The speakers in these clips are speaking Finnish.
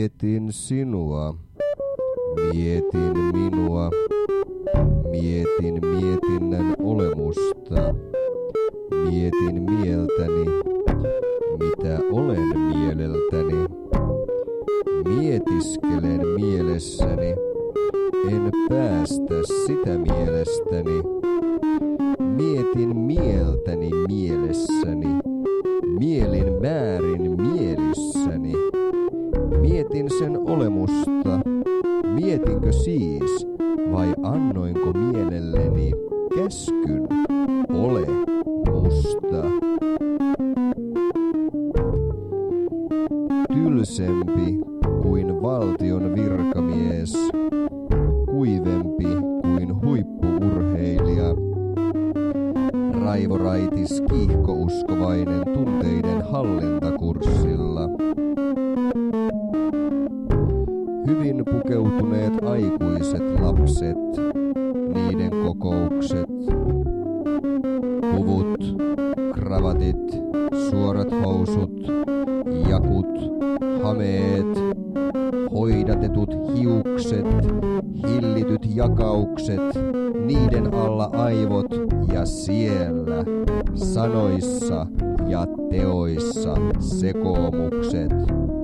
Mietin sinua, mietin minua, mietin mietinnän olemusta, mietin mieltäni, mitä olen mieleltäni, mietiskelen mielessäni, en päästä sitä mielestäni, mietin mieltäni mielessäni, mielin määrin mielissäni, mietin sen olemusta, mietinkö siis, vai annoinko mielelleni käskyn, ole musta. Tylsempi kuin valtion virkamies, kuivempi kuin huippu-urheilija, raivoraitis kiihkouskovainen tunteiden hallintakurssilla. Hyvin pukeutuneet aikuiset lapset, niiden kokoukset, puvut, kravatit, suorat housut, jakut, hameet, hoidatetut hiukset, hillityt jakaukset, niiden alla aivot ja siellä, sanoissa ja teoissa sekoomukset.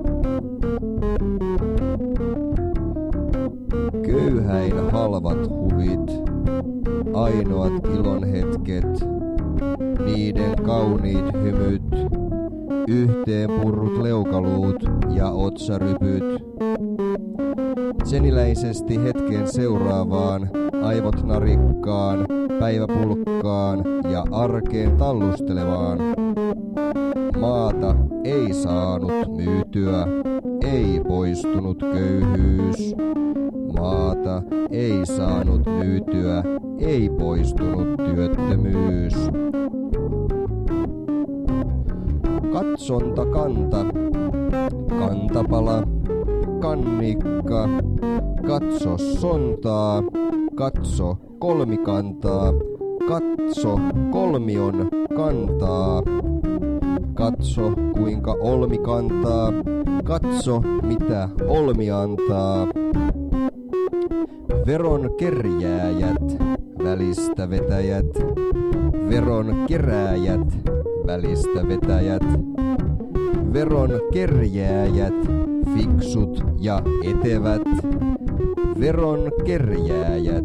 Köyhäin halvat huvit, ainoat ilonhetket, niiden kauniit hymyt, yhteenpurrut leukaluut ja otsarypyt. Seniläisesti hetken seuraavaan, aivot narikkaan, päiväpulkkaan ja arkeen tallustelevaan. Maata ei saanut myytyä, ei poistunut köyhyys. Maata ei saanut myytyä, ei poistunut työttömyys. Katsontakanta, kantapala, kannikka, katso sontaa, katso kolmikantaa, katso kolmion kantaa. Katso kuinka olmi kantaa, katso mitä olmi antaa. Veron kerjääjät, välistä vetäjät, veron kerääjät, välistä vetäjät, veron kerjääjät, fiksut ja etevät, veron kerjääjät.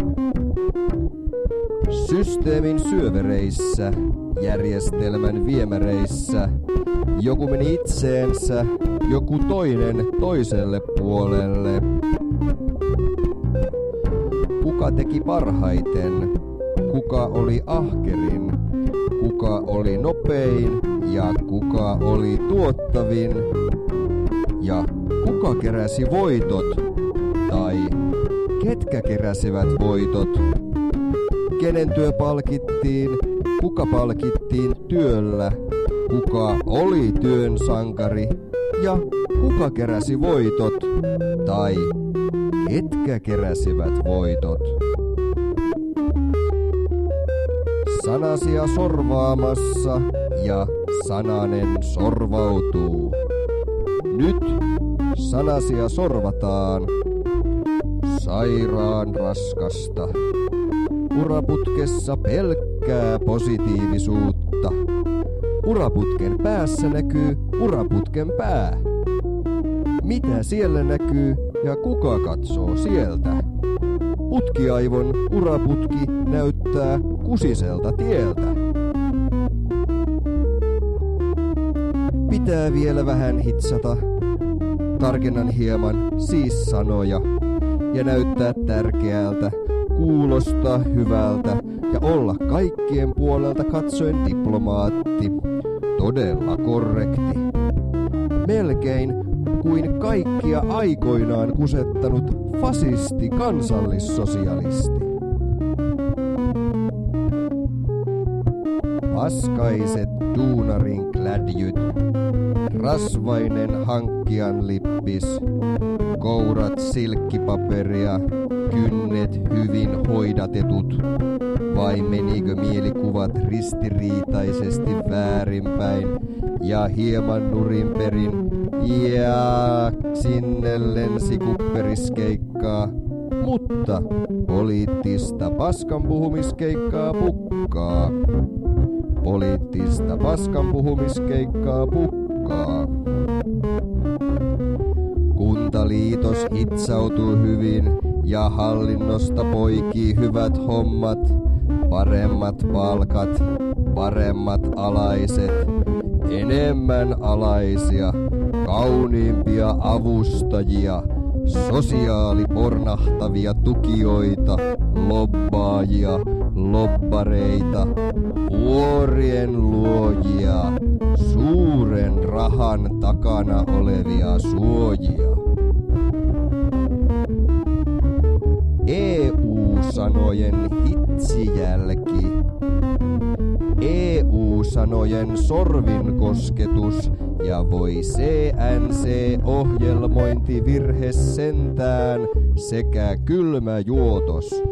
Systeemin syövereissä, järjestelmän viemäreissä, joku meni itseensä, joku toinen toiselle puolelle. Kuka teki parhaiten, kuka oli ahkerin, kuka oli nopein ja kuka oli tuottavin ja kuka keräsi voitot tai ketkä keräsivät voitot, kenen työ palkittiin, kuka palkittiin työllä, kuka oli työn sankari ja kuka keräsi voitot tai ketkä keräsivät voitot. Sanasia sorvaamassa ja sananen sorvautuu. Nyt sanasia sorvataan. Sairaan raskasta. Uraputkessa pelkkää positiivisuutta. Uraputken päässä näkyy uraputken pää. Mitä siellä näkyy ja kuka katsoo sieltä? Putkiaivon uraputki näyttää kusiselta tieltä. Pitää vielä vähän hitsata. Tarkennan hieman siis sanoja ja näyttää tärkeältä, kuulostaa hyvältä ja olla kaikkien puolelta katsoen diplomaatti. Todella korrekti. Melkein kuin kaikkia aikoinaan kusettanut fasisti kansallissosialisti. Paskaiset duunarin klädjyt, rasvainen hankkijan lippis, kourat silkkipaperia, kynnet hyvin hoidatetut, vai menikö mielikuvat ristiriitaisesti väärinpäin ja hieman nurinperin ja sinne lensi kupperiskeikkaa, mutta poliittista paskanpuhumiskeikkaa pukkaa. Poliittista paskanpuhumiskeikkaa pukkaa. Kuntaliitos hitsautui hyvin ja hallinnosta poikii hyvät hommat, paremmat palkat, paremmat alaiset, enemmän alaisia, kauniimpia avustajia, sosiaalipornahtavia tukijoita, lobbaajia, lobbareita, vuorien luojia, suuren rahan takana olevia suojia. EU-sanojen hitsijälki. EU-sanojen sorvinkosketus ja voi CNC-ohjelmointivirhe sentään sekä kylmä juotos.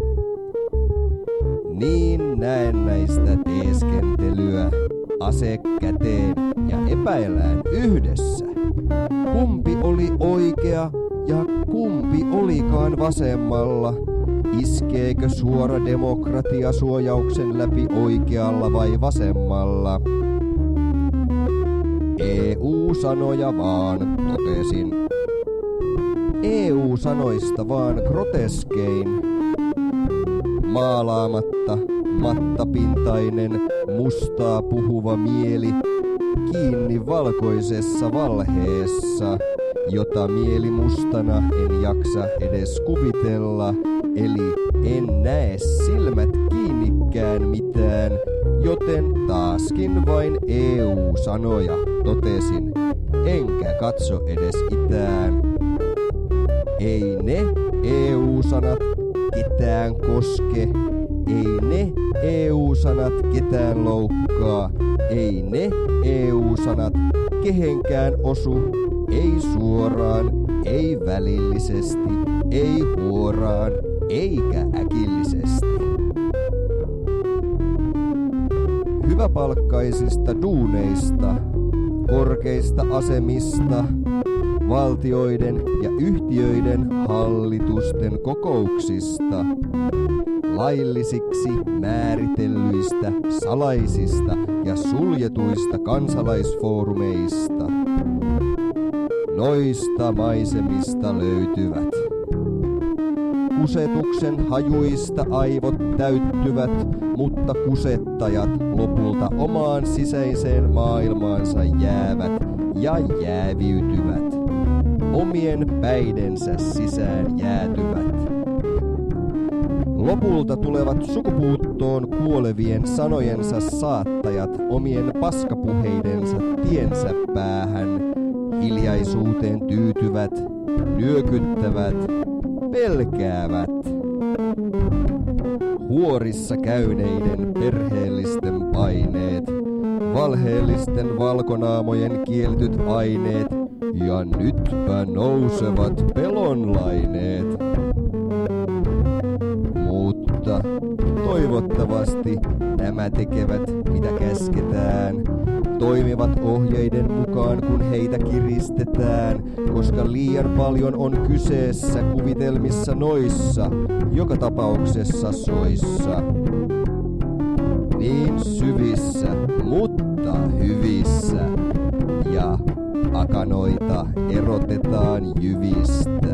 Niin näennäistä teeskentelyä, ase käteen ja epäillään yhdessä. Kumpi oli oikea ja kumpi olikaan vasemmalla? Iskeekö suora demokratia suojauksen läpi oikealla vai vasemmalla? EU-sanoja vaan, totesin. EU-sanoista vaan groteskein. Maalaamatta, mattapintainen, mustaa puhuva mieli, kiinni valkoisessa valheessa, jota mieli mustana en jaksa edes kuvitella, eli en näe silmät kiinnikään mitään, joten taaskin vain EU-sanoja, totesin, enkä katso edes itään. Ei ne EU-sanat ketään koske, ei ne EU-sanat ketään loukkaa, ei ne EU-sanat kehenkään osu, ei suoraan, ei välillisesti, ei huoraan, eikä äkillisesti. Hyväpalkkaisista duuneista, korkeista asemista, valtioiden ja yhtiöiden hallitusten kokouksista, laillisiksi määritellyistä, salaisista ja suljetuista kansalaisfoorumeista. Noista maisemista löytyvät. Kusetuksen hajuista aivot täyttyvät, mutta kusettajat lopulta omaan sisäiseen maailmaansa jäävät ja jääviytyvät. Omien päidensä sisään jäätyvät. Lopulta tulevat sukupuuttoon kuolevien sanojensa saattajat omien paskapuheidensa tiensä päähän. Hiljaisuuteen tyytyvät, nyökyttävät, pelkäävät. Huorissa käyneiden perheellisten paineet, valheellisten valkonaamojen kieltyt aineet ja nytpä nousevat pelonlaineet. Mutta toivottavasti nämä tekevät mitä käsketään, toimivat ohjeiden mukaan kun heitä kiristetään, koska liian paljon on kyseessä kuvitelmissa noissa, joka tapauksessa soissa. Niin syvissä, mutta hyvissä, ja akanoita erotetaan jyvistä.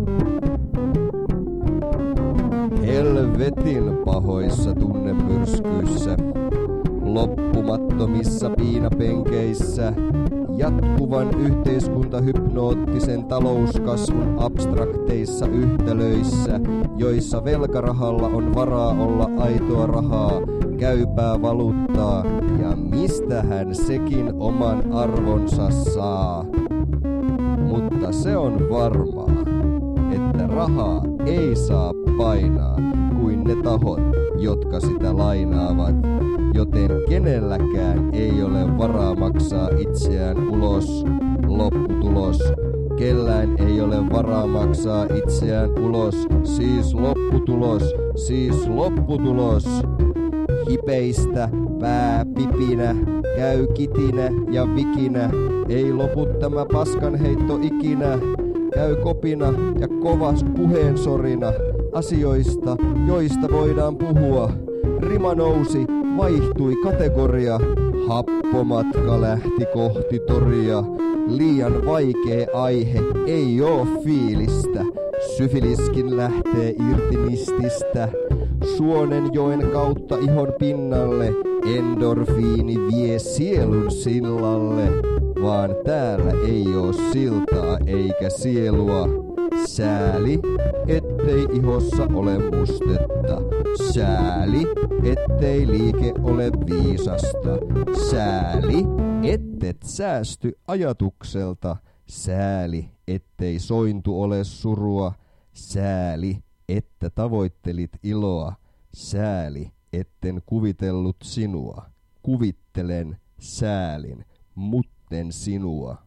Helvetin pahoissa tunnemyrskyissä, loppumattomissa piinapenkeissä, jatkuvan yhteiskuntahypnoottisen talouskasvun abstrakteissa yhtälöissä, joissa velkarahalla on varaa olla aitoa rahaa, käypää valuuttaa, ja mistähän sekin oman arvonsa saa. Mutta se on varmaa, että rahaa ei saa painaa kuin ne tahot, jotka sitä lainaavat, joten kenelläkään ei ole varaa maksaa itseään ulos. Lopputulos. Kellään ei ole varaa maksaa itseään ulos, siis lopputulos, siis lopputulos. hipeistä, pää pipinä, käy kitinä ja vikinä. Ei lopu tämä paskanheitto ikinä. Käy kopina ja kovas puheensorina asioista, joista voidaan puhua. Rima nousi, vaihtui kategoria. Happomatka lähti kohti toria. Liian vaikea aihe, ei oo fiilistä. Syfiliskin lähtee irti mististä. Suonenjoen kautta ihon pinnalle. Endorfiini vie sielun sillalle. Vaan täällä ei oo siltaa eikä sielua. Sääli, ettei ihossa ole mustetta. Sääli, ettei liike ole viisasta. Sääli, ettet säästy ajatukselta. Sääli, ettei sointu ole surua. Sääli, että tavoittelit iloa. Sääli, etten kuvitellut sinua. Kuvittelen, säälin, mutten sinua.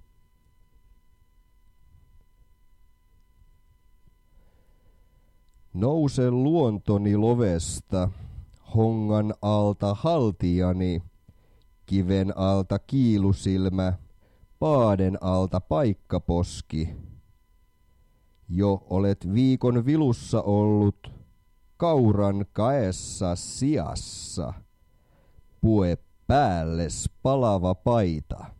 Nouse luontoni lovesta, hongan alta haltijani, kiven alta kiilusilmä, paaden alta paikkaposki. Jo olet viikon vilussa ollut, kauran kaessa sijassa, pue päälles palava paita.